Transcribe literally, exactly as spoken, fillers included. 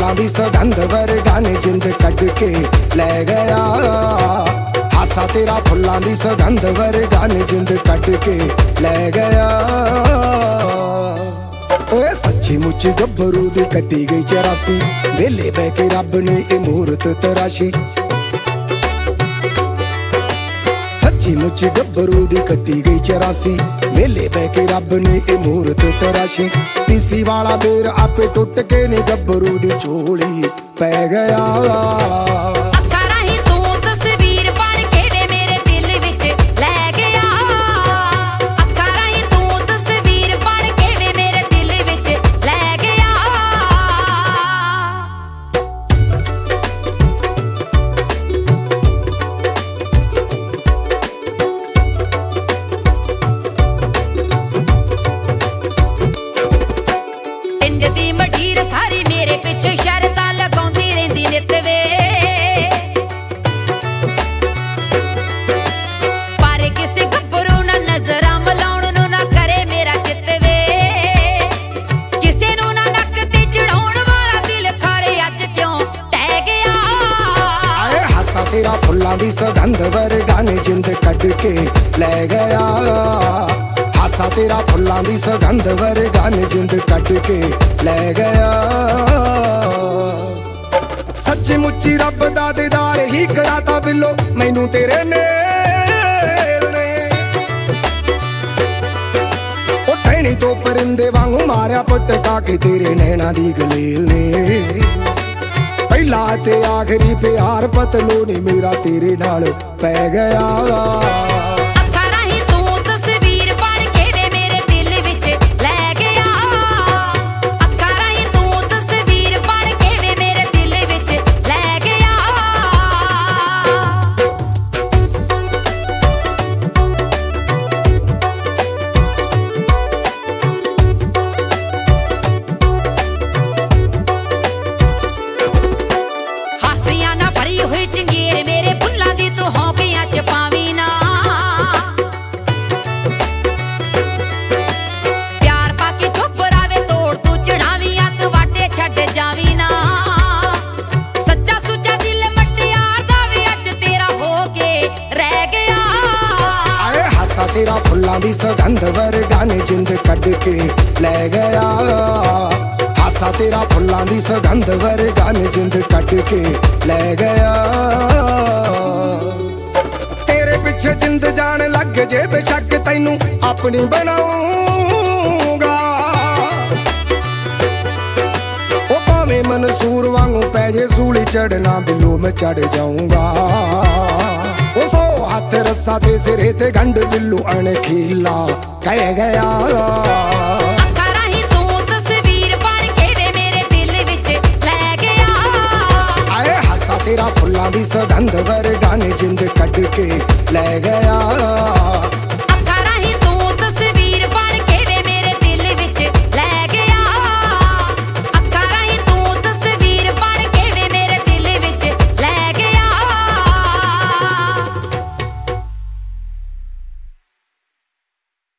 फुल्लां दी सगंध वर्गा ने जिंद कट के लै गया। हासा तेरा फुल्लां दी सगंध वर्गा ने जिंद कट के लै गया। ओए सच्ची मुच्ची गब्बरू दी कट्टी गई चौरासी, वेले बह के रब ने ए मूरत तराशी। सच्ची मुच्ची गब्बरू दी कट्टी गई चौरासी, वेले बह के रब ने ए मूरत तराशी। तीसी वाला बेर आपे टुट के ने गब्बरू दी झोली पै गया। तेरा फुल्लां दी सगंध वर्गा ने जिंद कट के लै गया। हासा तेरा फुल्लां दी सगंध वर्गा ने जिंद कट के लै गया। सच्ची मुच्ची रब दा दीदार ही कराता बिलो मैनू तेरे मेल ने। ओ टहनी तो परिंदे वांगू मारिया पटका के तेरे नैना दी गलेल ने। पहला ते आखिरी प्यार पतलो नी मेरा तेरे नाल पै गया। तेरा फुल्लां दी सगंध वर्गा ने जिंद कट के लै गया। हासा तेरा फुल्लां दी सगंध वर्गा ने जिंद कट के लै गया। तेरे पिछे जिंद जान लग जे बेशक तैनू अपनी बनाऊंगा। ओ भावें मंसूर वांगू पै जे सूली चढ़ना बिलो मैं चढ़ जाऊंगा। ओ सौ हाथ रस्सा ते सिरे ते गंढ बिल्लू अणखीला कह गया। तेरा फुल्लां दी सगंध वर्गा ने जिंद कट के लै गया।